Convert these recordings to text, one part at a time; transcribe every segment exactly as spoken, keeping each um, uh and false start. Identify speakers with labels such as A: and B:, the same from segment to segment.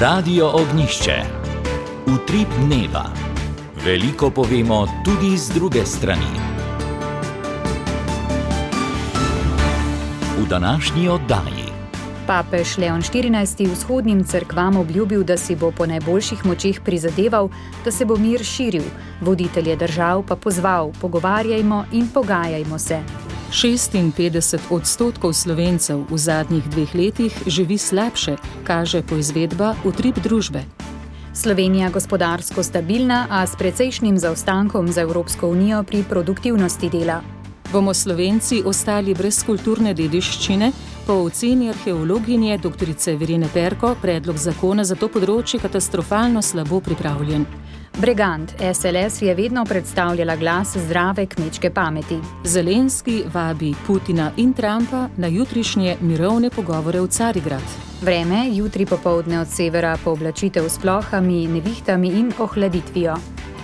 A: Radio Ognišče. Utrip dneva. Veliko povemo tudi z druge strani. V današnji oddaji.
B: Papež Leon štirinajsti vzhodnim cerkvam obljubil, da si bo po najboljših močeh prizadeval, da se bo mir širil, voditelje držav pa pozval: pogovarjajmo in pogajajmo se.
C: šestinpetdeset odstotkov Slovencev v zadnjih dveh letih živi slabše, kaže poizvedba Utrip družbe.
B: Slovenija gospodarsko stabilna, a s precejšnjim zaostankom za Evropsko unijo pri produktivnosti dela.
C: Bomo Slovenci ostali brez kulturne dediščine? Po oceni arheologinje doktorice Verene Perko predlog zakona za to področje katastrofalno slabo pripravljen.
B: Bregant, S L S je vedno predstavljala glas zdrave kmečke pameti.
C: Zelenski vabi Putina in Trumpa na jutrišnje mirovne pogovore v Carigrad.
B: Vreme, jutri popoldne od severa pooblačitev s plohami, nevihtami in ohladitvijo.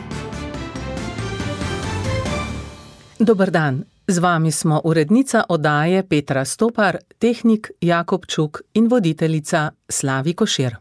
D: Dober dan, z vami smo urednica oddaje Petra Stopar, tehnik Jakob Čuk in voditeljica Slavi Košir.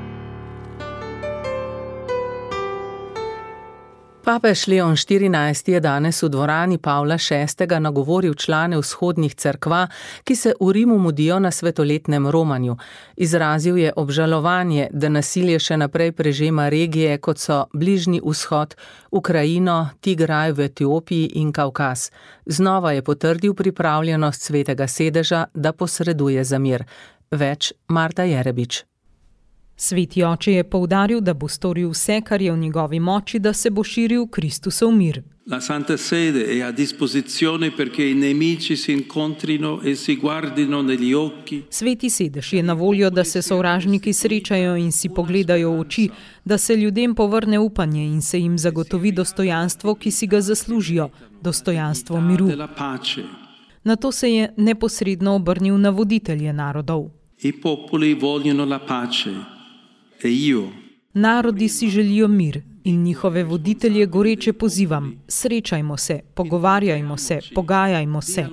D: Papež Leon štirinajsti je danes v dvorani Pavla šestega nagovoril člane vzhodnih cerkva, ki se v Rimu mudijo na svetoletnem romanju. Izrazil je obžalovanje, da nasilje še naprej prežema regije, kot so Bližnji vzhod, Ukrajino, Tigraj v Etiopiji in Kavkaz. Znova je potrdil pripravljenost Svetega sedeža, da posreduje za mir. Več Marta Jerebič.
E: Sveti oče je poudaril, da bo storil vse, kar je v njegovi moči, da se bo širil Kristusov mir.
F: La Santa Sede è a disposizione perché i nemici si incontrino e si guardino negli occhi.
E: Sveti sedež je na voljo, da se sovražniki srečajo in si pogledajo v oči, da se ljudem povrne upanje in se jim zagotovi dostojanstvo, ki si ga zaslužijo, dostojanstvo miru. Nato se je neposredno obrnil na voditelje narodov.
F: I popoli vogliono la pace. E io.
E: Narodi si želijo mir in njihove voditelje goreče pozivam: srečajmo se, pogovarjajmo se, pogajajmo se.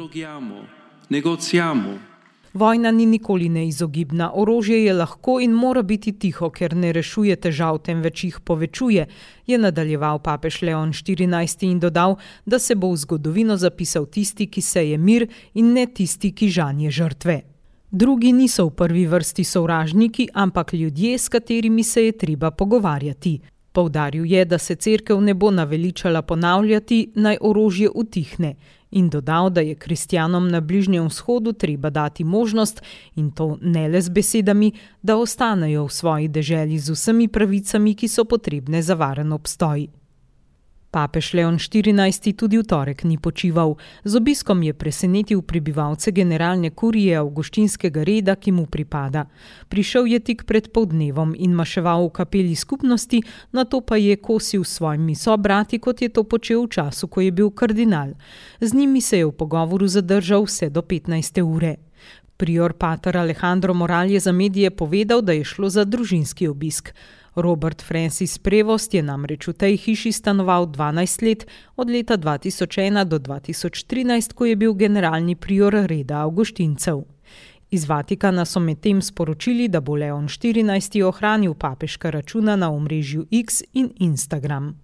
E: Vojna ni nikoli neizogibna, orožje je lahko in mora biti tiho, ker ne rešuje težav, temveč jih povečuje, je nadaljeval papež Leon štirinajsti in dodal, da se bo v zgodovino zapisal tisti, ki seje mir, in ne tisti, ki žanje žrtve. Drugi niso v prvi vrsti sovražniki, ampak ljudje, s katerimi se je treba pogovarjati. Poudaril je, da se cerkev ne bo naveličala ponavljati, naj orožje utihne, in dodal, da je kristjanom na Bližnjem vzhodu treba dati možnost, in to ne le z besedami, da ostanejo v svoji deželi z vsemi pravicami, ki so potrebne za varen obstoj. Papež Leon štirinajsti tudi v torek ni počival. Z obiskom je presenetil prebivalce generalne kurije avguštinskega reda, ki mu pripada. Prišel je tik pred poldnevom in maševal v kapeli skupnosti, nato pa je kosil s svojimi sobrati, kot je to počel v času, ko je bil kardinal. Z njimi se je v pogovoru zadržal vse do petnajste ure. Prior pater Alejandro Moral je za medije povedal, da je šlo za družinski obisk. Robert Francis Prevost je namreč v tej hiši stanoval dvanajst let, od leta dva tisoč ena do dva tisoč trinajst, ko je bil generalni prior reda avguštincev. Iz Vatikana so medtem sporočili, da bo Leon štirinajsti ohranil papeška računa na omrežju X in Instagram.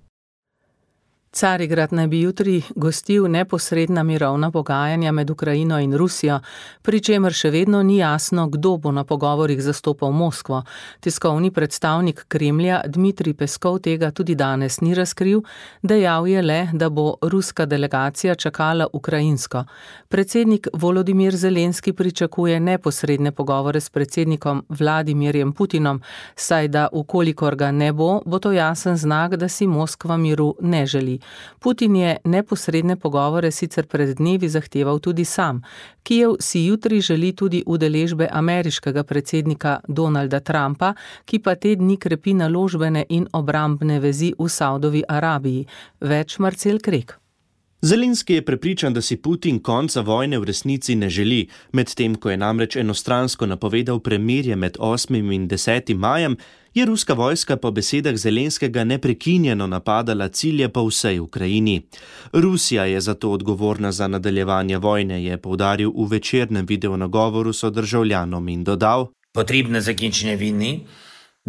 D: Carigrad naj bi jutri gostil neposredna mirovna pogajanja med Ukrajino in Rusijo, pri čemer še vedno ni jasno, kdo bo na pogovorih zastopal Moskvo. Tiskovni predstavnik Kremlja Dmitrij Peskov tega tudi danes ni razkril, dejal je le, da bo ruska delegacija čakala ukrajinsko. Predsednik Volodimir Zelenski pričakuje neposredne pogovore s predsednikom Vladimirjem Putinom, saj da ukolikor ga ne bo, bo to jasen znak, da si Moskva miru ne želi. Putin je neposredne pogovore sicer pred dnevi zahteval tudi sam. Kijev si jutri želi tudi udeležbe ameriškega predsednika Donalda Trumpa, ki pa te dni krepi naložbene in obrambne vezi v Saudovi Arabiji. Več Marcel Krek.
G: Zelenski je prepričan, da si Putin konca vojne v resnici ne želi, medtem ko je namreč enostransko napovedal premirje med osmim in desetim majem, je ruska vojska po besedah Zelenskega neprekinjeno napadala cilje po vsej Ukrajini. Rusija je zato odgovorna za nadaljevanje vojne, je poudaril v večernem videonagovoru sodržavljanom in dodal:
H: Potrebno zaključenje vojne.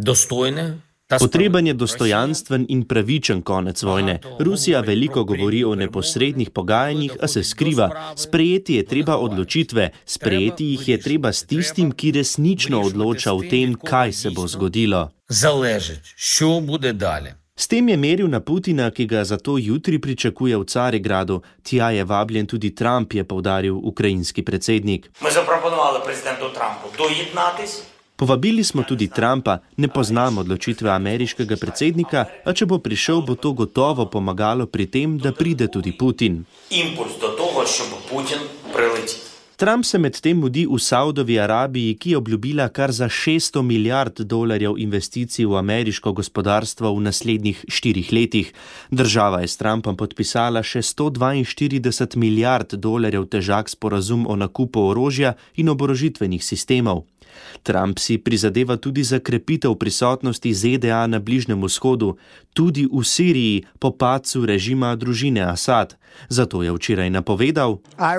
H: dostojne.
G: Potreben je dostojanstven in pravičen konec vojne. Rusija veliko govori o neposrednih pogajanjih, a se skriva. Sprejeti je treba odločitve, sprejeti jih je treba s tistim, ki resnično odloča o tem, kaj se bo zgodilo.
H: Zaležeć, što bude dalje.
G: S tem je meril na Putina, ki ga zato jutri pričakuje v Carigradu. Tja je vabljen tudi Trump, je poudaril ukrajinski predsednik.
I: Mi zaproponovali prezidentu Trumpu dojednatись.
G: Povabili smo tudi Trumpa, ne poznam odločitve ameriškega predsednika, a če bo prišel, bo to gotovo pomagalo pri tem, da pride tudi Putin.
I: Impuls do toho, щоб Putin прилетів.
G: Trump se medtem mudi v Saudovi Arabiji, ki je obljubila kar za šeststo milijard dolarjev investicij v ameriško gospodarstvo v naslednjih štirih letih. Država je s Trumpom podpisala še sto dvainštirideset milijard dolarjev težak sporazum o nakupu orožja in oborožitvenih sistemov. Trump si prizadeva tudi za krepitev prisotnosti Z D A na Bližnjem vzhodu, tudi v Siriji po padcu režima družine Asad. Zato je včeraj napovedal: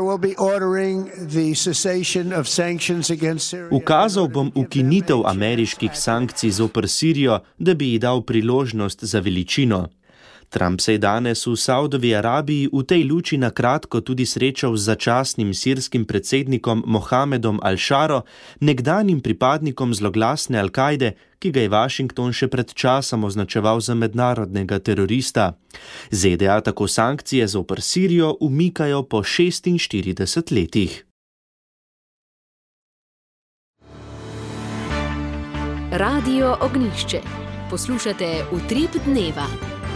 G: Ukazal bom ukinitev ameriških sankcij zoper Sirijo, da bi ji dal priložnost za veličino. Trump se je danes v Saudovi Arabiji v tej luči na kratko tudi srečal z začasnim sirskim predsednikom Mohamedom Al-Šaro, nekdanjim pripadnikom zloglasne Al-Kajde, ki ga je Washington še pred časom označeval za mednarodnega terorista. Z D A tako sankcije zoper Sirijo umikajo po šestinštiridesetih letih.
J: Radio Ognjišče. Poslušate Utrip dneva.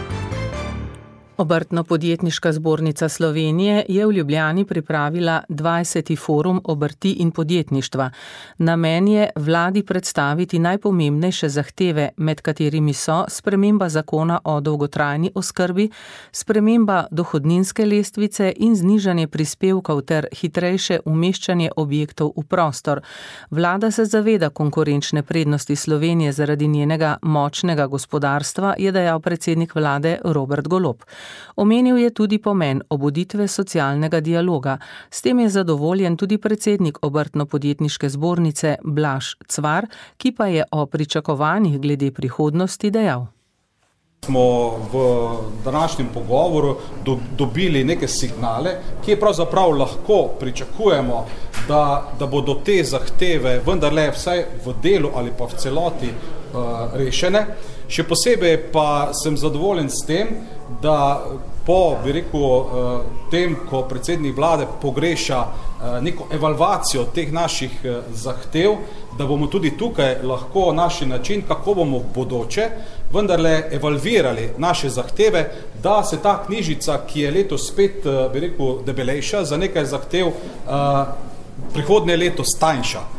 D: Obrtno-podjetniška zbornica Slovenije je v Ljubljani pripravila dvajseti forum obrti in podjetništva. Namen je vladi predstaviti najpomembnejše zahteve, med katerimi so sprememba zakona o dolgotrajni oskrbi, sprememba dohodninske lestvice in znižanje prispevkov ter hitrejše umeščanje objektov v prostor. Vlada se zaveda konkurenčne prednosti Slovenije zaradi njenega močnega gospodarstva, je dejal predsednik vlade Robert Golob. Omenil je tudi pomen obuditve socialnega dialoga. S tem je zadovoljen tudi predsednik Obrtno-podjetniške zbornice Blaž Cvar, ki pa je o pričakovanjih glede prihodnosti dejal.
K: Smo v današnjem pogovoru do, dobili neke signale, ki pravzaprav lahko pričakujemo, da, da bodo te zahteve vendarle vsaj v delu ali pa v celoti uh, rešene. Še posebej pa sem zadovoljen s tem, da po, bi rekel, tem, ko predsednik vlade pogreša neko evalvacijo teh naših zahtev, da bomo tudi tukaj lahko našli način, kako bomo v bodoče vendarle evalvirali naše zahteve, da se ta knjižica, ki je letos spet, bi rekel, debelejša, za nekaj zahtev prihodnje leto stanjša.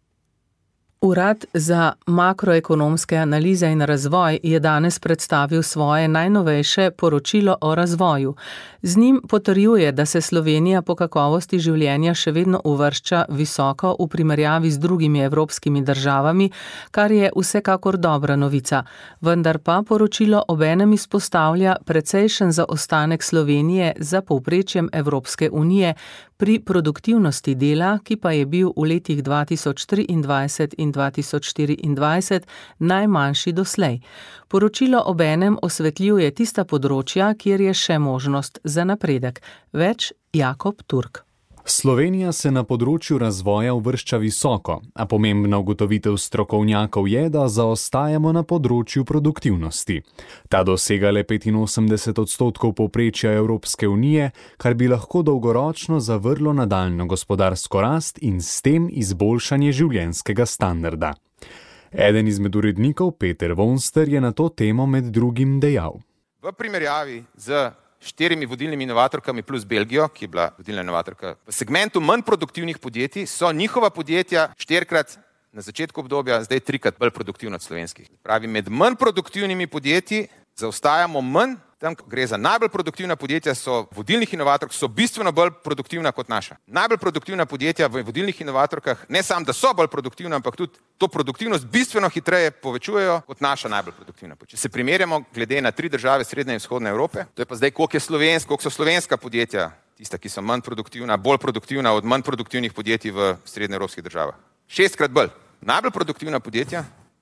D: Urad za makroekonomske analize in razvoj je danes predstavil svoje najnovejše poročilo o razvoju. Z njim potrjuje, da se Slovenija po kakovosti življenja še vedno uvršča visoko v primerjavi z drugimi evropskimi državami, kar je vsekakor dobra novica. Vendar pa poročilo obenem izpostavlja precejšen zaostanek Slovenije za povprečjem Evropske unije pri produktivnosti dela, ki pa je bil v letih dva tisoč triindvajset in dva tisoč štiriindvajset najmanjši doslej. Poročilo obenem osvetljuje tista področja, kjer je še možnost za napredek. Več Jakob Turk.
L: Slovenija se na področju razvoja uvršča visoko, a pomembna ugotovitev strokovnjakov je, da zaostajamo na področju produktivnosti. Ta dosega le petinosemdeset odstotkov povprečja Evropske unije, kar bi lahko dolgoročno zavrlo nadaljnjo gospodarsko rast in s tem izboljšanje življenjskega standarda. Eden izmed urednikov, Peter Vonster, je na to temo med drugim dejal.
M: V primerjavi z štirimi vodilnimi inovatorkami plus Belgijo, ki je bila vodilna inovatorka v segmentu manj produktivnih podjetij, so njihova podjetja štirikrat na začetku obdobja, zdaj trikrat bolj produktivna od slovenskih. Pravi, med manj produktivnimi podjetji zaostajamo manj, tam gre za najbolj produktivna podjetja, so vodilnih inovatork, so bistveno bolj produktivna kot naša. Najbolj produktivna podjetja v vodilnih inovatorkah ne samo, da so bolj produktivna, ampak tudi to produktivnost bistveno hitreje povečujejo kot naša najbolj produktivna podjetja. Če se primerjamo glede na tri države Srednje in Vzhodne Evrope, to je pa zdaj, koliko je slovensko, koliko so slovenska podjetja, tista, ki so manj produktivna, bolj produktivna od manj produktivnih podjetij v srednjeevropskih državah. Šestkrat bolj. Najbolj produktivna podjetja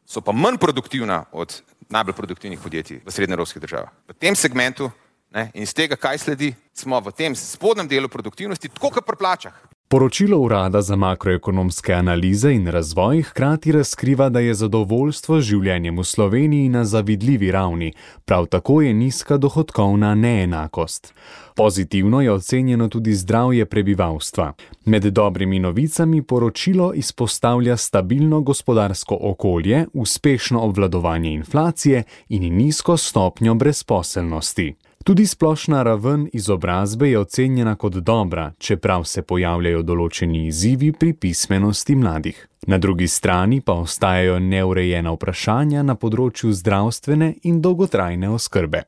M: so pa manj produktivna od najbolj produktivnih podjetij v srednjeevropskih državah. V tem segmentu, ne, in iz tega, kaj sledi, smo v tem spodnjem delu produktivnosti, tako kot pri plačah.
L: Poročilo Urada za makroekonomske analize in razvoj hkrati razkriva, da je zadovoljstvo z življenjem v Sloveniji na zavidljivi ravni, prav tako je nizka dohodkovna neenakost. Pozitivno je ocenjeno tudi zdravje prebivalstva. Med dobrimi novicami poročilo izpostavlja stabilno gospodarsko okolje, uspešno obvladovanje inflacije in nizko stopnjo brezposelnosti. Tudi splošna raven izobrazbe je ocenjena kot dobra, čeprav se pojavljajo določeni izzivi pri pismenosti mladih. Na drugi strani pa ostajajo neurejena vprašanja na področju zdravstvene in dolgotrajne oskrbe.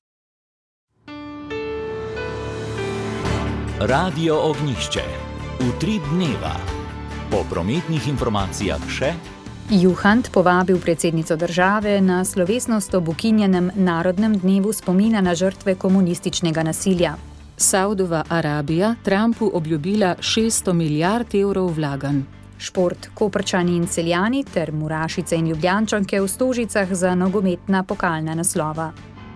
A: Radio Ognjišče. Utrip dneva. Po prometnih informacijah še
B: Juhant povabil predsednico države na slovesnost ob ukinjenem Narodnem dnevu spomina na žrtve komunističnega nasilja.
C: Saudova Arabija Trumpu obljubila šeststo milijard evrov vlaganj.
B: Šport, Koprčani in Celjani ter Murašice in Ljubljančanke v Stožicah za nogometna pokalna naslova.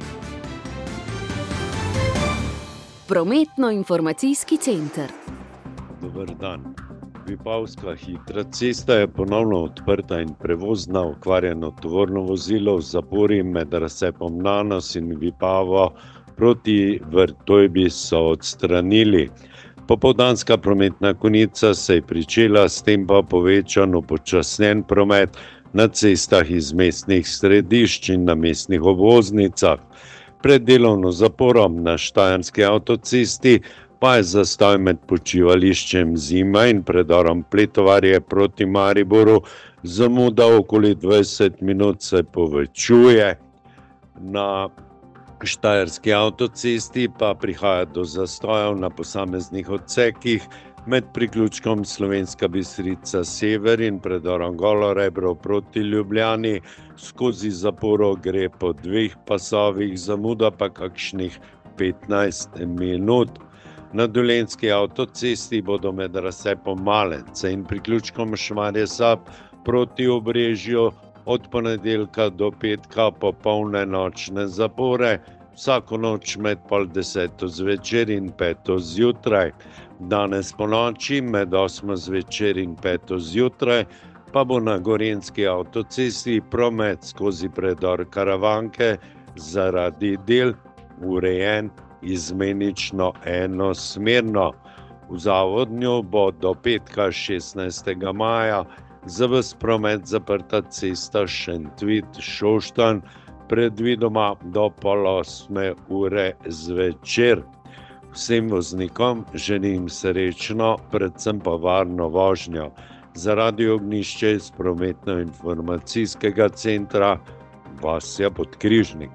J: Prometno-informacijski center.
N: Dober dan. Vipavska hitra cesta je ponovno odprta in prevozna okvarjeno tovorno vozilo v zapori med razcepom Nanos in Vipavo proti Vrtojbi so odstranili. Popoldanska prometna konica se je pričela, s tem pa povečan upočasnjen promet na cestah iz mestnih središč in na mestnih obvoznicah. Pred delovno zaporom na Štajerski avtocesti pa je zastoj med počivališčem Zima in predorom Pletovarje proti Mariboru zamuda okoli dvajset minut se povečuje. Na Štajerski avtocesti pa prihaja do zastojev na posameznih odsekih med priključkom Slovenska Bistrica Sever in predorom Golo Rebro proti Ljubljani. Skozi zaporo gre po dveh pasovih, zamuda pa kakšnih petnajst minut. Na Dolenjski avtocesti bodo med razcepom Malence in priključkom Šmarje Sab proti Obrežju od ponedeljka do petka popolne nočne zapore, vsako noč med pol deseto zvečer in peto zjutraj. Danes po noči med osmo zvečer in peto zjutraj pa bo na Gorenjski avtocesti promet skozi predor Karavanke zaradi del urejen izmenično enosmerno. V Zavodnju bo do petka šestnajstega maja za ves promet zaprta cesta Šentvid-Šoštanj, predvidoma do pol osme ure zvečer. Vsem voznikom želim srečno, predvsem pa varno vožnjo. Za Radio Ognjišče iz prometno-informacijskega centra Vasja Podkrižnik.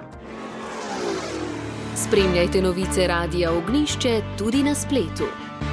J: Spremljajte novice Radia Ognjišče tudi na spletu.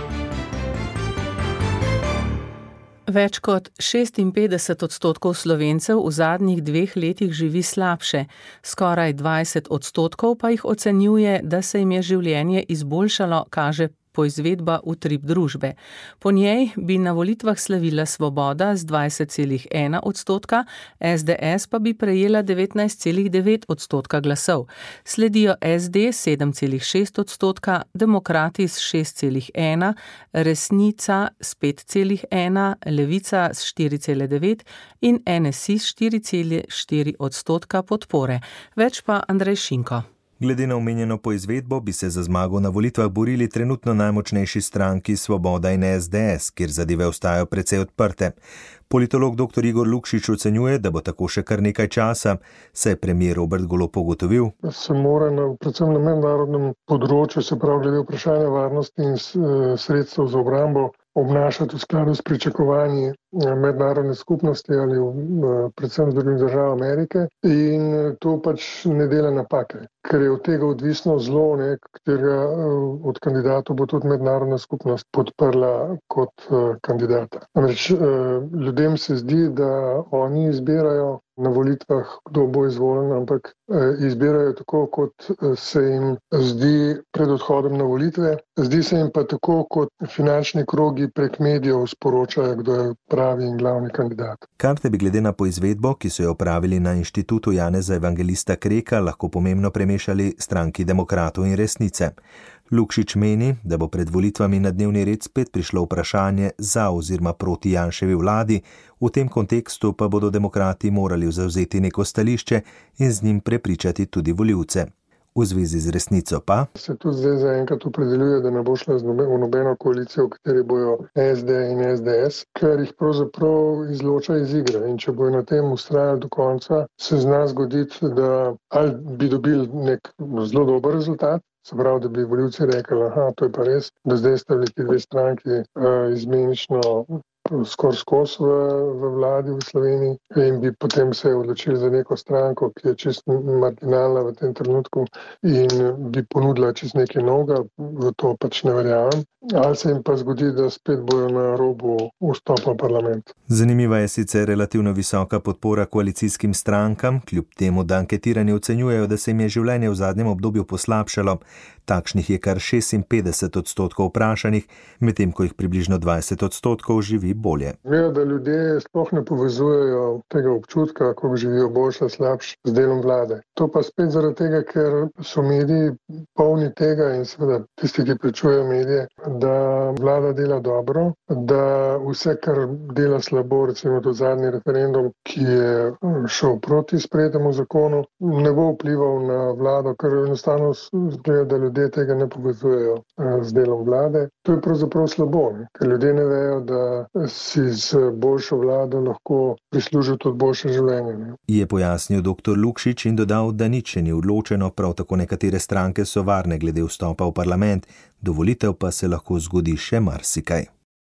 D: Več kot šestinpetdeset odstotkov Slovencev v zadnjih dveh letih živi slabše, skoraj dvajset odstotkov pa jih ocenjuje, da se jim je življenje izboljšalo, kaže poizvedba Utrip družbe. Po njej bi na volitvah slavila Svoboda z dvajset celih ena odstotka, es de es pa bi prejela devetnajst celih devet odstotka glasov. Sledijo es de sedem celih šest odstotka, Demokrati s šest celih ena, Resnica s pet celih ena, Levica s štiri celih devet in en es i s štiri celih štiri odstotka podpore. Več pa Andrej Šinko.
O: Glede na omenjeno poizvedbo bi se za zmago na volitvah borili trenutno najmočnejši stranki Svoboda in es de es, kjer zadeve ostajajo precej odprte. Politolog doktor Igor Lukšič ocenjuje, da bo tako še kar nekaj časa, saj je premier Robert Golob ugotovil,
P: da se mora na, predvsem na mednarodnem področju, se pravi glede vprašanja varnosti in sredstev za obrambo, obnašati v skladu s pričakovanji mednarodne skupnosti ali predvsem Združenih držav Amerike, in to pač ne dela napake, ker je od tega odvisno zelo, ne, katerega od kandidatov bo tudi mednarodna skupnost podprla kot kandidata. Namreč ljudem se zdi, da oni izbirajo na volitvah, kdo bo izvoljen, ampak izbirajo tako, kot se jim zdi pred odhodom na volitve. Zdi se jim pa tako, kot finančni krogi prek medijev sporočajo, kdo je pravi in glavni kandidat.
O: Karte bi glede na poizvedbo, ki so jo opravili na Inštitutu Janeza Evangelista Kreka, lahko pomembno premešali stranki Demokratov in Resnice. Lukšič meni, da bo pred volitvami na dnevni red spet prišlo vprašanje za oziroma proti Janševi vladi, v tem kontekstu pa bodo demokrati morali zavzeti neko stališče in z njim prepričati tudi volivce. V zvezi z Resnico pa
P: se tudi zdaj zaenkrat opredeljuje, da ne bo šla v nobeno koalicijo, v kateri bojo S D in S D S, ker jih pravzaprav izloča iz igre. In če bojo na tem ustrajali do konca, se zna zgoditi, da ali bi dobili nek zelo dober rezultat, se pravi, da bi volivci rekli, aha, to je pa res, da zdaj sta bili ti dve stranki uh, izmenično skor skos v, v vladi v Sloveniji in bi potem se odločili za neko stranko, ki je čisto marginalna v tem trenutku in bi ponudila čisto nekaj novega, v to pač ne verjamem. Ali se jim pa zgodi, da spet bojo na robu vstopa v parlament.
O: Zanimiva je sicer relativno visoka podpora koalicijskim strankam, kljub temu, da anketirani ocenjujejo, da se jim je življenje v zadnjem obdobju poslabšalo. Takšnih je kar šestinpetdeset odstotkov vprašanih, medtem ko jih približno dvajset odstotkov živi bolje.
P: Vejo, da ljudje sploh ne povezujejo tega občutka, kako živijo boljše, slabše z delom vlade. To pa spet zaradi tega, ker so mediji polni tega in seveda tisti, ki plačujejo medije, da vlada dela dobro, da vse, kar dela slabo, recimo tudi zadnji referendum, ki je šel proti sprejetemu zakonu, ne bo vplival na vlado, ker enostavno zgleda, da ljudje tega ne povezujejo z delom vlade. To je pravzaprav slabo, ne? Ker ljudje ne vejo, da si z boljšo vlado lahko prislužijo tudi boljše življenje. Ne?
O: Je pojasnil doktor Lukšič in dodal, da nič ni odločeno, prav tako nekatere stranke so varne glede vstopa v parlament, do volitev pa se lahko zgodi še marsikaj.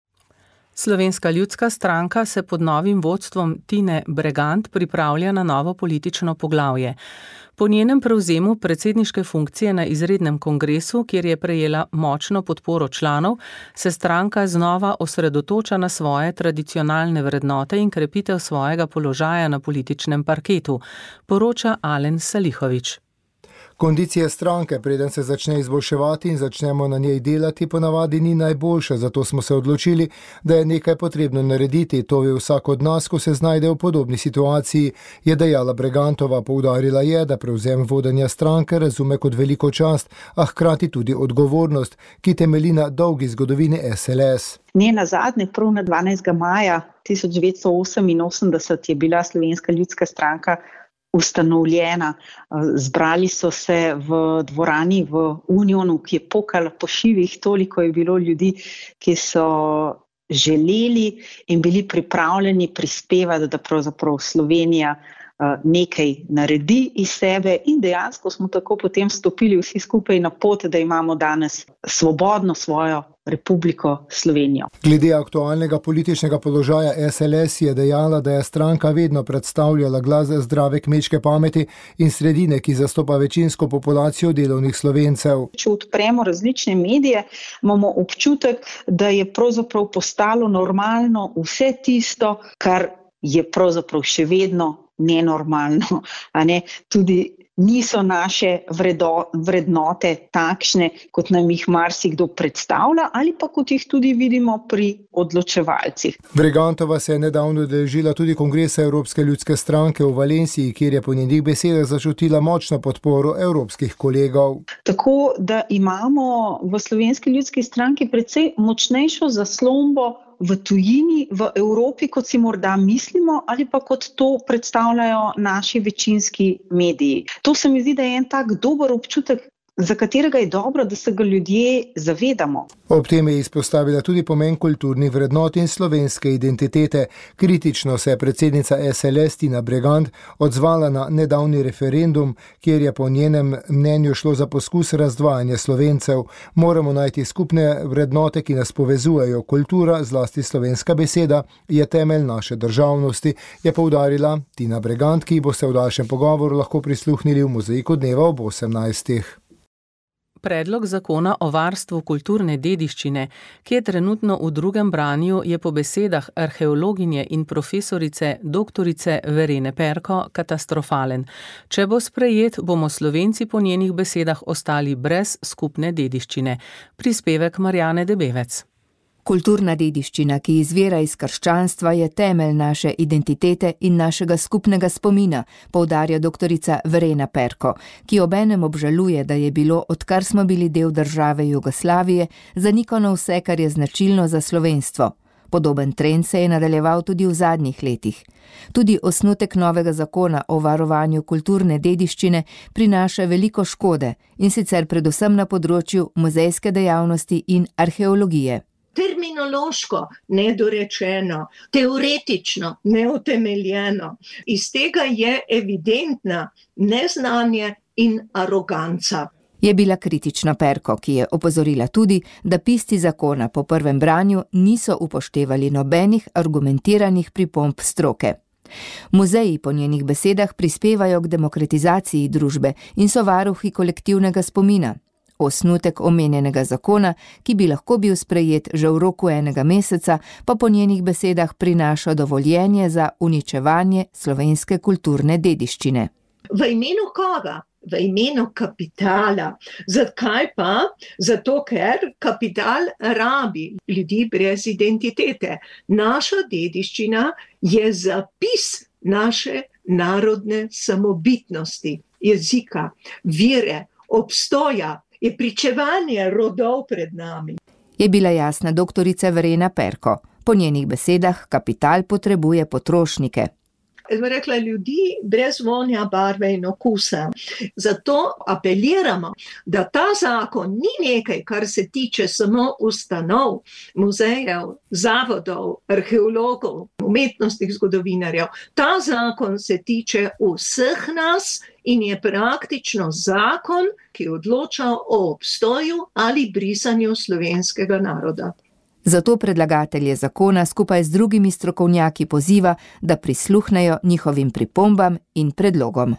D: Slovenska ljudska stranka se pod novim vodstvom Tine Bregant pripravlja na novo politično poglavje. Po njenem prevzemu predsedniške funkcije na izrednem kongresu, kjer je prejela močno podporo članov, se stranka znova osredotoča na svoje tradicionalne vrednote in krepitev svojega položaja na političnem parketu, poroča Alen Salihovič.
Q: Kondicija stranke, preden se začne izboljševati in začnemo na njej delati, ponavadi ni najboljša, zato smo se odločili, da je nekaj potrebno narediti. To je vsak od nas, ko se znajde v podobni situaciji, je dejala Bregantova. Poudarila je, da prevzem vodenja stranke razume kot veliko čast, a hkrati tudi odgovornost, ki temelji na dolgi zgodovini S L S.
R: Njena zadnja, prav na dvanajstega maja tisoč devetsto oseminosemdeset je bila Slovenska ljudska stranka ustanovljena. Zbrali so se v dvorani v Unionu, ki je pokala po šivih, toliko je bilo ljudi, ki so želeli in bili pripravljeni prispevati, da pravzaprav Slovenija nekaj naredi iz sebe in dejansko smo tako potem stopili vsi skupaj na pot, da imamo danes svobodno svojo Republiko Slovenijo.
Q: Glede aktualnega političnega položaja S L S je dejala, da je stranka vedno predstavljala glas zdrave kmečke pameti in sredine, ki zastopa večinsko populacijo delovnih Slovencev.
R: Če odpremo različne medije, imamo občutek, da je pravzaprav postalo normalno vse tisto, kar je pravzaprav še vedno nenormalno, a ne, tudi niso naše vredo, vrednote takšne, kot nam jih marsikdo predstavlja ali pa kot jih tudi vidimo pri odločevalcih.
Q: Bregantova se je nedavno udeležila tudi kongresa Evropske ljudske stranke v Valenciji, kjer je po njenih besedah začutila močno podporo evropskih kolegov.
R: Tako da imamo v Slovenski ljudski stranki precej močnejšo zaslombo v tujini, v Evropi, kot si morda mislimo, ali pa kot to predstavljajo naši večinski mediji. To se mi zdi, da je en tak dober občutek, za katerega je dobro, da se ga ljudje zavedamo.
Q: Ob tem je izpostavila tudi pomen kulturnih vrednot in slovenske identitete. Kritično se je predsednica S L S Tina Bregant odzvala na nedavni referendum, kjer je po njenem mnenju šlo za poskus razdvajanja Slovencev. Moramo najti skupne vrednote, ki nas povezujejo. Kultura, zlasti slovenska beseda, je temelj naše državnosti, je poudarila Tina Bregant, ki boste v daljšem pogovoru lahko prisluhnili v Mozaiku dneva ob osemnajstih.
D: Predlog zakona o varstvu kulturne dediščine, ki je trenutno v drugem branju, je po besedah arheologinje in profesorice doktorice Verene Perko katastrofalen. Če bo sprejet, bomo Slovenci po njenih besedah ostali brez skupne dediščine. Prispevek Marjane Debevec.
S: Kulturna dediščina, ki izvira iz krščanstva, je temelj naše identitete in našega skupnega spomina, poudarja doktorica Verena Perko, ki obenem obžaluje, da je bilo, odkar smo bili del države Jugoslavije, zanikano vse, kar je značilno za slovenstvo. Podoben trend se je nadaljeval tudi v zadnjih letih. Tudi osnutek novega zakona o varovanju kulturne dediščine prinaša veliko škode, in sicer predvsem na področju muzejske dejavnosti in arheologije.
T: Terminološko nedorečeno, teoretično neutemeljeno. Iz tega je evidentna neznanje in aroganca.
S: Je bila kritična Perko, ki je opozorila tudi, da pisci zakona po prvem branju niso upoštevali nobenih argumentiranih pripomb stroke. Muzeji po njenih besedah prispevajo k demokratizaciji družbe in so varuhi kolektivnega spomina. Osnutek omenjenega zakona, ki bi lahko bil sprejet že v roku enega meseca, pa po njenih besedah prinaša dovoljenje za uničevanje slovenske kulturne dediščine.
T: V imenu koga? V imenu kapitala. Zakaj pa? Zato, ker kapital rabi ljudi brez identitete. Naša dediščina je zapis naše narodne samobitnosti, jezika, vire, obstoja. Je pričevanje rodov pred nami.
S: Je bila jasna doktorica Verena Perko. Po njenih besedah kapital potrebuje potrošnike.
T: Jaz bi rekla, ljudi brez vonja, barve in okusa. Zato apeliramo, da ta zakon ni nekaj, kar se tiče samo ustanov, muzejev, zavodov, arheologov, umetnostnih zgodovinarjev. Ta zakon se tiče vseh nas in je praktično zakon, ki odloča o obstoju ali brisanju slovenskega naroda.
S: Zato predlagatelje zakona skupaj z drugimi strokovnjaki poziva, da prisluhnejo njihovim pripombam in predlogom.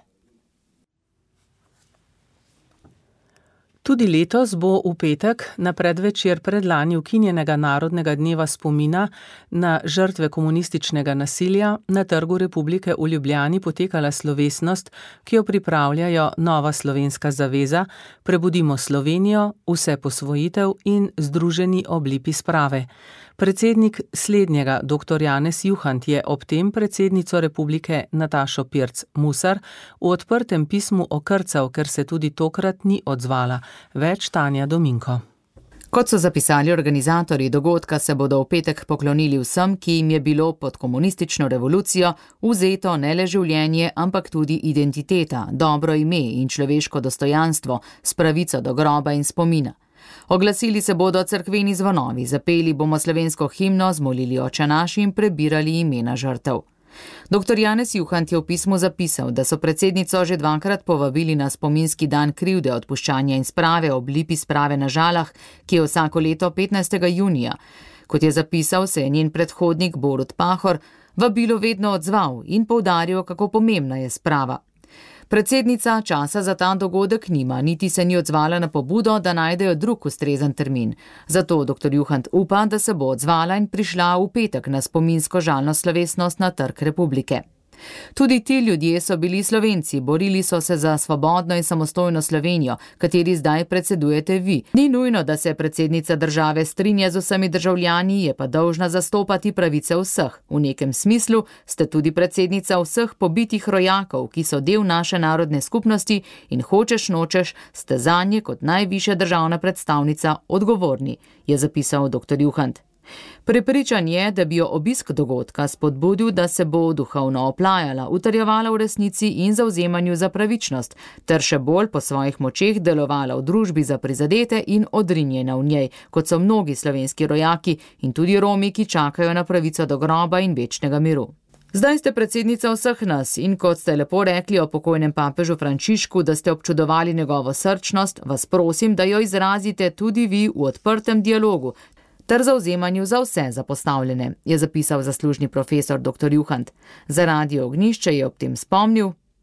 D: Tudi letos bo v petek na predvečer predlani ukinjenega Narodnega dneva spomina na žrtve komunističnega nasilja na Trgu Republike v Ljubljani potekala slovesnost, ki jo pripravljajo Nova slovenska zaveza, Prebudimo Slovenijo, Vse posvojitev in Združeni ob lipi sprave. Predsednik slednjega, doktor Janez Juhant, je ob tem predsednico republike Natašo Pirc Musar v odprtem pismu okrcal, ker se tudi tokrat ni odzvala. Več Tanja Dominko.
U: Kot so zapisali organizatorji dogodka, se bodo v petek poklonili vsem, ki jim je bilo pod komunistično revolucijo vzeto ne le življenje, ampak tudi identiteta, dobro ime in človeško dostojanstvo s pravico do groba in spomina. Oglasili se bodo cerkveni zvonovi, zapeli bomo slovensko himno, zmolili Oče naš in prebirali imena žrtev. Doktor Janez Juhant je v pismu zapisal, da so predsednico že dvakrat povabili na spominski dan krivde, odpuščanja in sprave ob lipi sprave na Žalah, ki je vsako leto petnajstega junija. Kot je zapisal, se je njen predhodnik Borut Pahor vabilo vedno odzval in poudaril, kako pomembna je sprava. Predsednica časa za ta dogodek nima, niti se ni odzvala na pobudo, da najdejo drug ustrezen termin. Zato doktor Juhant upa, da se bo odzvala in prišla v petek na spominsko žalno slovesnost na Trg Republike. Tudi ti ljudje so bili Slovenci, borili so se za svobodno in samostojno Slovenijo, kateri zdaj predsedujete vi. Ni nujno, da se predsednica države strinja z vsemi državljani, je pa dolžna zastopati pravice vseh. V nekem smislu ste tudi predsednica vseh pobitih rojakov, ki so del naše narodne skupnosti in hočeš nočeš, ste zanje kot najvišja državna predstavnica odgovorni, je zapisal doktor Juhant. Prepričan je, da bi jo obisk dogodka spodbudil, da se bo duhovno oplajala, utrjevala v resnici in zavzemanju za pravičnost, ter še bolj po svojih močeh delovala v družbi za prizadete in odrinjena v njej, kot so mnogi slovenski rojaki in tudi Romi, ki čakajo na pravico do groba in večnega miru. Zdaj ste predsednica vseh nas in kot ste lepo rekli o pokojnem papežu Frančišku, da ste občudovali njegovo srčnost, vas prosim, da jo izrazite tudi vi v odprtem dialogu, ter zavzemanju za vse zapostavljene, je zapisal zaslužni profesor doktor Juhant. Za Radio Ognjišče je ob tem spomnil: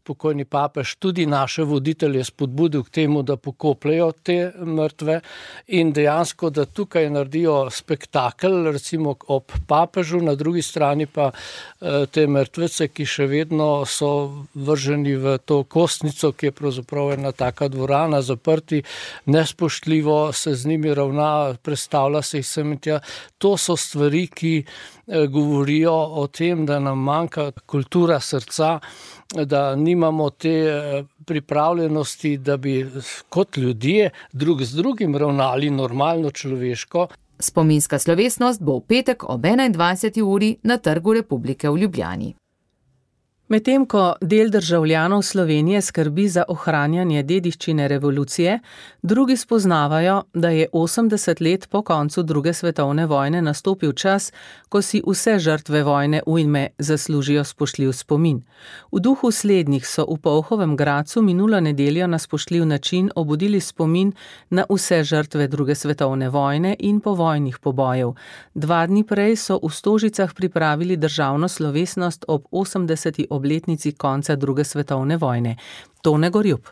F: pokojni papež tudi naše voditelje spodbudil k temu, da pokopljajo te mrtve in dejansko, da tukaj naredijo spektakel, recimo ob papežu, na drugi strani pa te mrtvece, ki še vedno so vrženi v to kostnico, ki je pravzaprav ena taka dvorana, zaprti, nespoštljivo se z njimi ravna, predstavlja se jih sem in tja. To so stvari, ki govorijo o tem, da nam manjka kultura srca, da nimamo te pripravljenosti, da bi kot ljudje drug z drugim ravnali normalno človeško.
U: Spominska slovesnost bo v petek ob enaindvajseti uri na Trgu Republike v Ljubljani.
D: Medtem ko del državljanov Slovenije skrbi za ohranjanje dediščine revolucije, drugi spoznavajo, da je osemdeset let po koncu druge svetovne vojne nastopil čas, ko si vse žrtve vojne ujme zaslužijo spoštljiv spomin. V duhu slednjih so v Polhovem Gradcu minulo nedeljo na spoštljiv način obudili spomin na vse žrtve druge svetovne vojne in povojnih pobojev. Dva dni prej so v Stožicah pripravili državno slovesnost ob osemdeseti obletnici konca druge svetovne vojne. Tone Gorjup.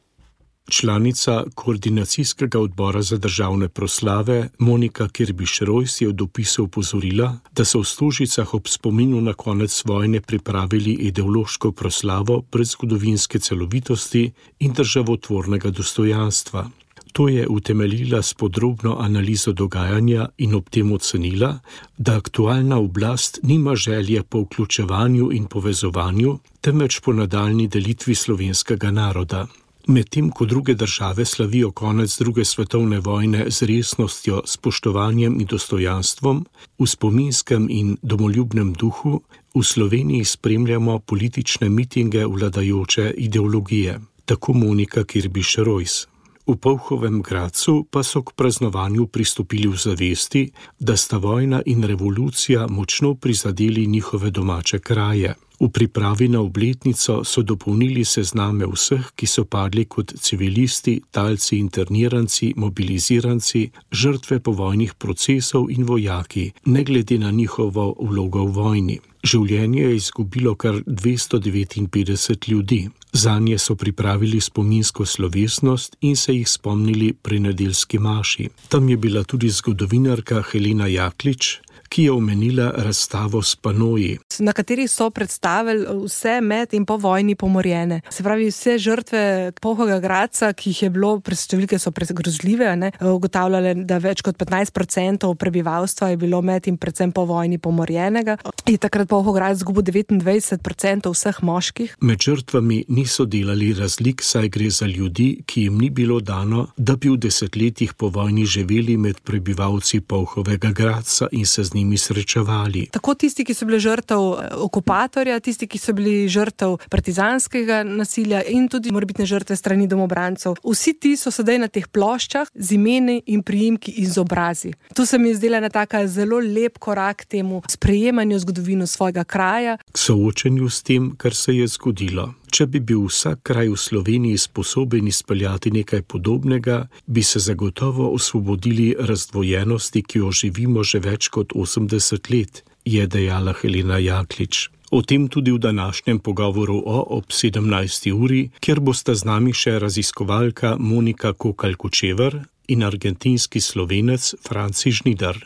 V: Članica koordinacijskega odbora za državne proslave Monika Kirbiš-Rojs je v dopisu opozorila, da so v Stožicah ob spominu na konec vojne pripravili ideološko proslavo predzgodovinske celovitosti in državotvornega dostojanstva. To je utemeljila s podrobno analizo dogajanja in ob tem ocenila, da aktualna oblast nima želje po vključevanju in povezovanju, temveč po nadaljnji delitvi slovenskega naroda. Medtem ko druge države slavijo konec druge svetovne vojne z resnostjo, spoštovanjem in dostojanstvom, v spominskem in domoljubnem duhu, v Sloveniji spremljamo politične mitinge vladajoče ideologije. Tako Monika Kirbiš-Rojs. V Polhovem Gradcu pa so k praznovanju pristopili v zavesti, da sta vojna in revolucija močno prizadeli njihove domače kraje. V pripravi na obletnico so dopolnili sezname vseh, ki so padli kot civilisti, talci, interniranci, mobiliziranci, žrtve povojnih procesov in vojaki, ne glede na njihovo vlogo v vojni. Življenje je izgubilo kar dvesto devetinpetdeset ljudi. Zanje so pripravili spominsko slovesnost in se jih spomnili pri nedeljski maši. Tam je bila tudi zgodovinarka Helena Jaklič, ki je omenila razstavo s panoji,
W: na kateri so predstavili vse med in po vojni pomorjene. Se pravi, vse žrtve Polhovega Gradca, ki jih je bilo, številke so grozljive, ne, ugotavljale, da več kot petnajst procentov prebivalstva je bilo med in predvsem po vojni pomorjenega. Je takrat Polhov Gradec izgubil devetindvajset procentov vseh moških.
V: Med žrtvami niso delali razlik, saj gre za ljudi, ki jim ni bilo dano, da bi v desetletjih po vojni živeli med prebivalci Polhovega Gradca in se z njimi srečevali.
W: Tako tisti, ki so bili žrtev okupatorja, tisti, ki so bili žrtev partizanskega nasilja in tudi morebitne žrtve strani domobrancev. Vsi ti so sedaj na teh ploščah z imeni in priimki izobrazi. Tu se mi je zdela ena taka zelo lep korak temu sprejemanju zgodovino svojega kraja.
V: K soočenju s tem, kar se je zgodilo. Če bi bil vsak kraj v Sloveniji sposoben izpeljati nekaj podobnega, bi se zagotovo osvobodili razdvojenosti, ki jo živimo že več kot osemdeset let, je dejala Helena Jaklič. O tem tudi v današnjem pogovoru o ob sedemnajsti uri, kjer bosta z nami še raziskovalka Monika Kokalj-Kočever in argentinski Slovenec Franci Žnidar.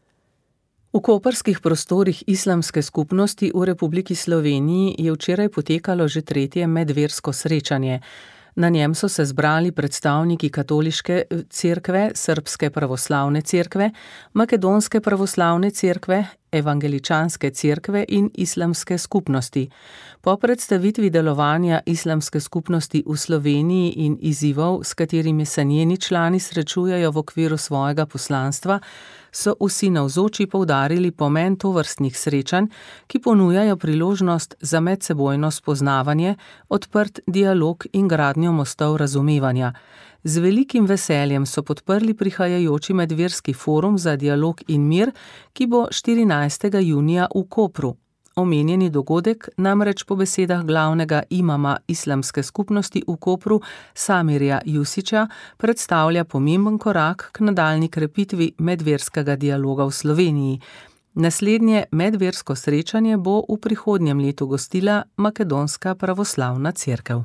D: V koprskih prostorih islamske skupnosti v Republiki Sloveniji je včeraj potekalo že tretje medversko srečanje. Na njem so se zbrali predstavniki katoliške cerkve, srbske pravoslavne cerkve, makedonske pravoslavne cerkve, evangeličanske cerkve in islamske skupnosti. Po predstavitvi delovanja islamske skupnosti v Sloveniji in izzivov, s katerimi se njeni člani srečujejo v okviru svojega poslanstva, so vsi navzoči poudarili pomen tovrstnih srečanj, ki ponujajo priložnost za medsebojno spoznavanje, odprt dialog in gradnjo mostov razumevanja. Z velikim veseljem so podprli prihajajoči medverski forum za dialog in mir, ki bo štirinajstega junija v Kopru. Omenjeni dogodek namreč po besedah glavnega imama islamske skupnosti v Kopru, Samirja Jusića, predstavlja pomemben korak k nadaljnji krepitvi medverskega dialoga v Sloveniji. Naslednje medversko srečanje bo v prihodnjem letu gostila Makedonska pravoslavna cerkev.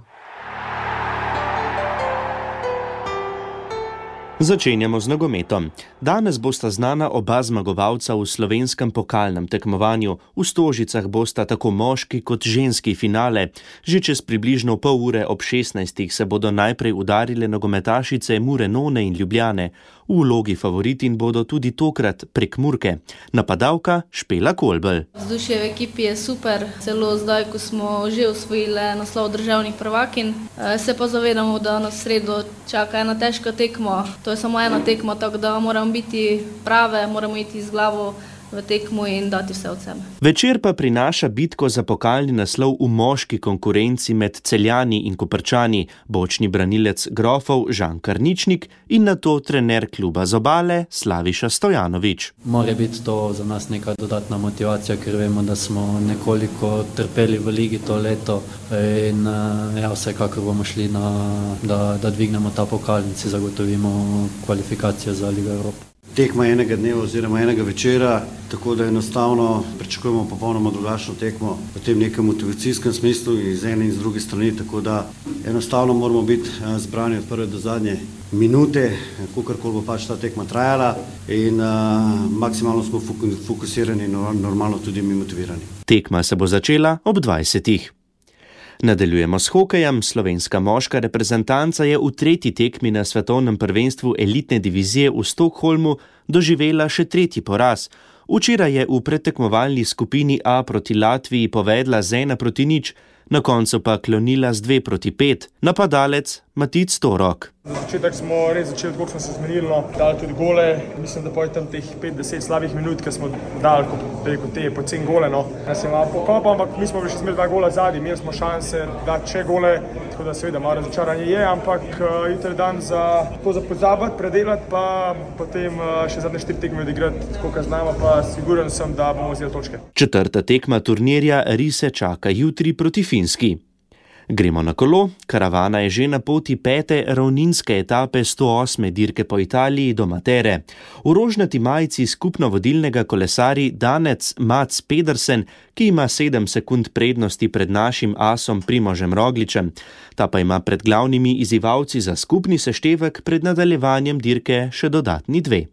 G: Začenjamo z nogometom. Danes bosta znana oba zmagovalca v slovenskem pokalnem tekmovanju. V Stožicah bosta tako moški kot ženski finale. Že čez približno pol ure ob šestnajstih se bodo najprej udarile nogometašice Mure None in Ljubljane. V vlogi favoritin bodo tudi tokrat Prekmurke. Napadalka Špela Kolbel.
E: Vzdušje v ekipi je super, celo zdaj, ko smo že osvojili naslov državnih prvakinj. Se pa zavedamo, da nas sredo čaka ena težka tekma. To je samo ena tekma, tako da moramo biti prave, moramo iti z glavo v tekmo in dati vse od sebe.
G: Večer pa prinaša bitko za pokalni naslov v moški konkurenci med Celjani in Koprčani, bočni branilec Grofov Žan Karničnik in nato trener kluba z Obale Slaviša Stojanovič.
H: Mora biti to za nas neka dodatna motivacija, ker vemo, da smo nekoliko trpeli v ligi to leto in ja, vsekakor bomo šli, na, da, da dvignemo ta pokal in si zagotovimo kvalifikacijo za Ligo Evrope.
I: Tekma enega dneva oziroma enega večera, tako da enostavno pričakujemo popolnoma drugačno tekmo v tem nekem motivacijskem smislu iz ene in z druge strani, tako da enostavno moramo biti zbrani od prve do zadnje minute, kakorkoli bo pač ta tekma trajala in uh, maksimalno smo fokusirani in normalno tudi mi motivirani.
G: Tekma se bo začela ob dvajsetih. Nadaljujemo s hokejem. Slovenska moška reprezentanca je v tretji tekmi na svetovnem prvenstvu elitne divizije v Stockholmu doživela še tretji poraz. Včeraj je v predtekmovalni skupini A proti Latviji povedla z ena proti nič, na koncu pa klonila z dve proti pet. Napadalec Matic Torok.
X: Na začetek smo res začeli, kot smo se zmenili, dali tudi gole. Mislim, da poje tam teh pet deset slabih minut, ki smo dali preko te pocen gole. No. Nas je malo pokopal, ampak mi smo še smeli dva gola zadnji, imeli smo šanse dati še gole, tako da seveda malo razočaranje je, ampak uh, jutri dan za to za pozabiti, predelati, pa potem uh, še zadnje štiri tekme odigrati, tako kot znamo, pa siguren sem, da bomo vzeli točke.
G: Četrta tekma turnirja Rise čaka jutri proti Finski. Gremo na kolo. Karavana je že na poti pete ravninske etape sto osme dirke po Italiji do Matere. V rožnati majici skupno vodilnega kolesari Danec Mats Pedersen, ki ima sedem sekund prednosti pred našim asom Primožem Rogličem. Ta pa ima pred glavnimi izzivalci za skupni seštevek pred nadaljevanjem dirke še dodatni dve.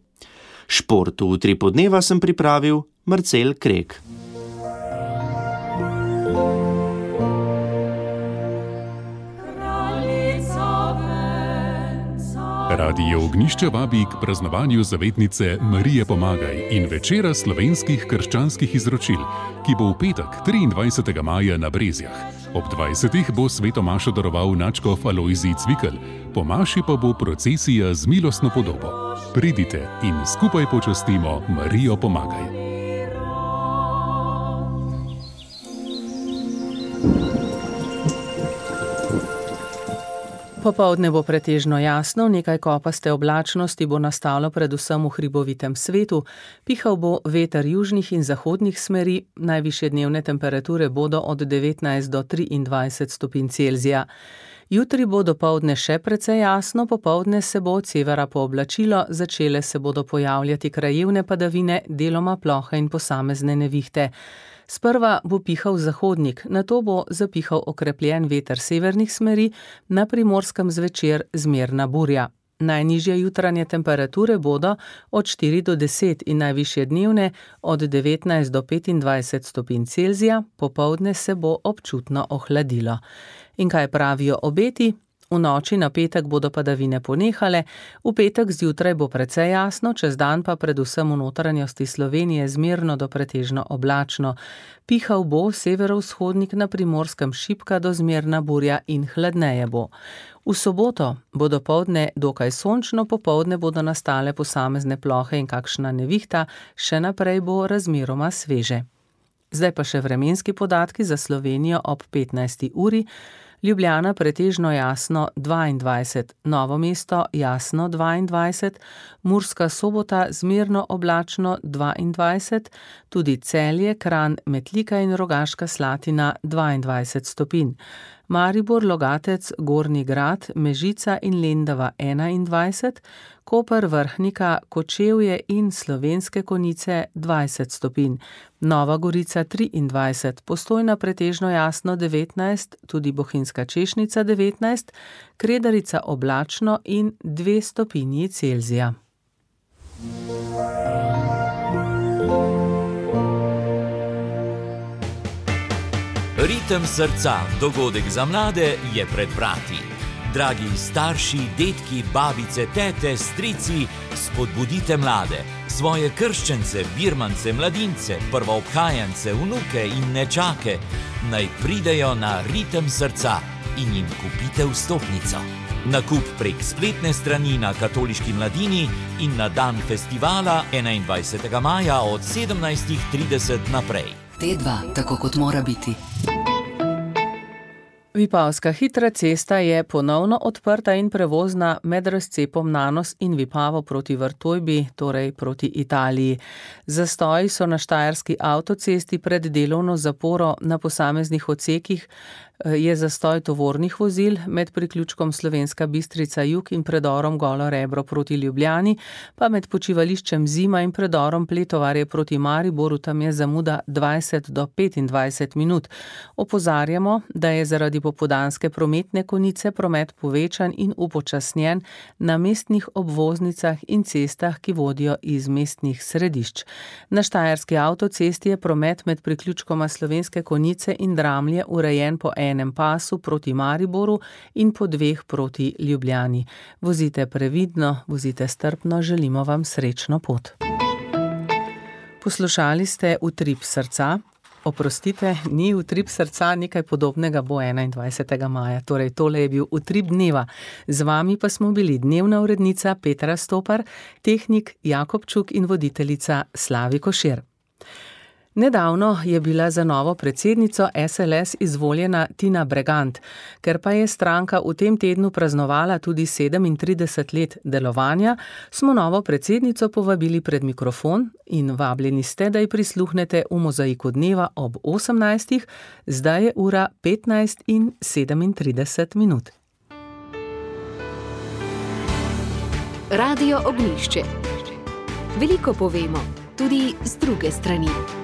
G: Športu v tri podneva sem pripravil Marcel Krek.
Y: Radio Ognjišče vabi k praznovanju zavetnice Marije Pomagaj in večera slovenskih krščanskih izročil, ki bo v petek triindvajsetega maja na Brezjah. Ob dvajsetih bo sveto mašo daroval nadškof Alojzij Cvikl, po maši pa bo procesija z milostno podobo. Pridite in skupaj počastimo Marijo Pomagaj.
D: Popoldne bo pretežno jasno, nekaj kopaste oblačnosti bo nastalo predvsem v hribovitem svetu, pihal bo veter južnih in zahodnih smeri, najvišje dnevne temperature bodo od devetnajst do triindvajset stopinj Celzija. Jutri bo dopoldne še precej jasno, popoldne se bo od severa pooblačilo, začele se bodo pojavljati krajevne padavine, deloma plohe in posamezne nevihte. Sprva bo pihal zahodnik, nato bo zapihal okrepljen veter severnih smeri, na Primorskem zvečer zmerna burja. Najnižje jutranje temperature bodo od štiri do deset in najvišje dnevne od devetnajst do petindvajset stopinj Celzija, popoldne se bo občutno ohladilo. In kaj pravijo obeti? V noči na petek bodo padavine ponehale, v petek zjutraj bo precej jasno, čez dan pa predvsem v notranjosti Slovenije zmerno do pretežno oblačno. Pihal bo severovzhodnik, na Primorskem šibka do zmerna burja in hladneje bo. V soboto bo dopoldne dokaj sončno, popoldne bodo nastale posamezne plohe in kakšna nevihta, še naprej bo razmeroma sveže. Zdaj pa še vremenski podatki za Slovenijo ob petnajsti uri. Ljubljana pretežno jasno dvaindvajset, Novo mesto jasno dvaindvajset, Murska Sobota zmerno oblačno dvaindvajset, tudi Celje, Kranj, Metlika in Rogaška Slatina dvaindvajset stopinj. Maribor, Logatec, Gornji Grad, Mežica in Lendava enaindvajset, Koper, Vrhnika, Kočevje in Slovenske Konjice dvajset stopinj, Nova Gorica triindvajset, Postojna pretežno jasno devetnajst, tudi Bohinjska Češnica devetnajst, Kredarica oblačno in dve stopinji Celzija.
A: Ritem srca, dogodek za mlade je pred vrati. Dragi starši, detki, babice, tete, strici, spodbudite mlade, svoje krščence, birmance, mladince, prvoobhajance, vnuke in nečake, naj pridejo na Ritem srca in jim kupite vstopnico. Nakup prek spletne strani na Katoliški mladini in na dan festivala enaindvajsetega maja od sedemnajst trideset naprej.
C: T dva, tako kot mora biti.
D: Vipavska hitra cesta je ponovno odprta in prevozna med razcepom Nanos in Vipavo proti Vrtojbi, torej proti Italiji. Zastoji so na štajerski avtocesti pred delovno zaporo na posameznih odsekih, je zastoj tovornih vozil med priključkom Slovenska Bistrica jug in predorom Golo Rebro proti Ljubljani, pa med počivališčem Zima in predorom Pletovarje proti Mariboru, tam je zamuda dvajset do petindvajset minut. Opozarjamo, da je zaradi popoldanske prometne konice promet povečan in upočasnjen na mestnih obvoznicah in cestah, ki vodijo iz mestnih središč. Na štajerski avtocesti je promet med priključkoma Slovenske Konjice in Dramlje urejen po enem pasu proti Mariboru in po dveh proti Ljubljani. Vozite previdno, vozite strpno, želimo vam srečno pot. Poslušali ste Utrip srca. Oprostite, ni Utrip srca, nekaj podobnega bo enaindvajsetega maja, torej tole je bil Utrip dneva. Z vami pa smo bili dnevna urednica Petra Stopar, tehnik Jakob Čuk in voditeljica Slavi Košir. Nedavno je bila za novo predsednico S L S izvoljena Tina Bregant, ker pa je stranka v tem tednu praznovala tudi sedemintrideset let delovanja, smo novo predsednico povabili pred mikrofon in vabljeni ste, da ji prisluhnete v Mozaiku dneva ob osemnajstih, zdaj je ura petnajst in sedemintrideset minut.
J: Radio Ognjišče. Veliko povemo, tudi z druge strani.